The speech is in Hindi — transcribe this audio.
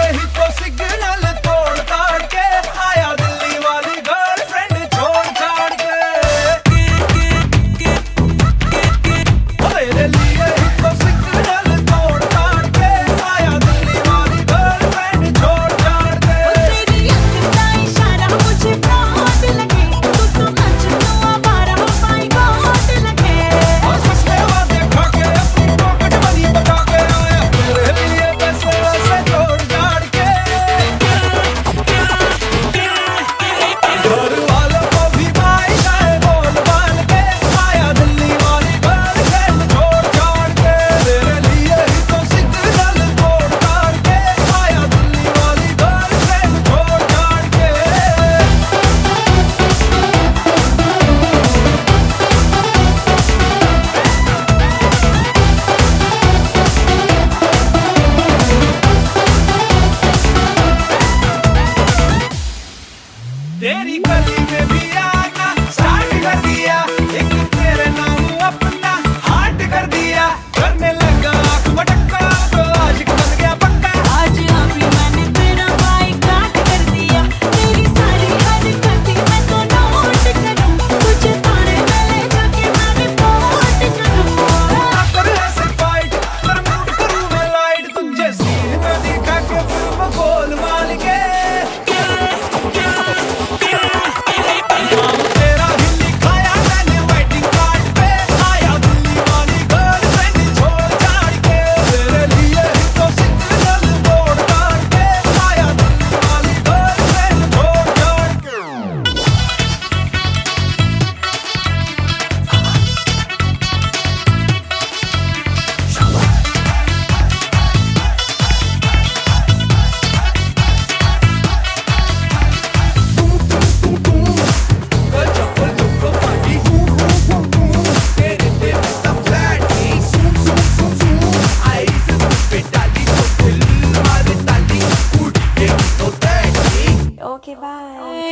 ही तो सिग्नल तोड़ ताड़ के आया दिल्ली वाली गर्लफ्रेंड छोड़ छाड़ के। तेरे लिए ही तो सिग्नल तोड़ ताड़ के आया दिल्ली वाली गर्लफ्रेंड छोड़ छाड़ के। तेरी आँख का इशारा मुझे बहुत लगे, तू तो मजनू आवारा माय गॉड लगे। और सस्ते वादे खा के अपनी पॉकेट मनी बचा के आया तेरे लिए पैसे वैसे जोड़ जाड़ के। घर वालों को भी आयशा है बोल बाल के आया दिल्ली वाली गर्लफ्रेंड छोड़ छाड़ के। तेरे लिए ही तो सिग्नल तोड़ ताड़ के आया दिल्ली वाली गर्लफ्रेंड छोड़ छाड़ के। तेरी गली में भी आना स्टार्ट कर दिया, एक तेरे नाम अपना हार्ट कर दिया। करने लगा आँख मटक्का तो आशिक बन गया पक्का। आज अभी मैंने तेरा बाइकाट कर दिया, तेरी सारी हरकतें मैं तो नोट करूं, तुझे तारे में ले जाके मैं रिपोर्ट करूं। कर ऐसे फाइट कर मूड करूं मैं लाइट, तुझे सीन में दिखा के फिल्म गोलमाल के। नाम तेरा ही लिखाया मैंने वेडिंग कार्ड पे आया दिल्ली वाली गर्लफ्रेंड छोड़ छाड़ के। तेरे लिए ही तो सिग्नल तोड़ ताड़ के आया दिल्ली वाली गर्लफ्रेंड छोड़ छाड़ के। चप्पल चुप्पो पार्टी तेरे पे मिलता फ्लैट आईज पे डाली तो दिल मारे ताली उड़ के तो दैट। Okay bye.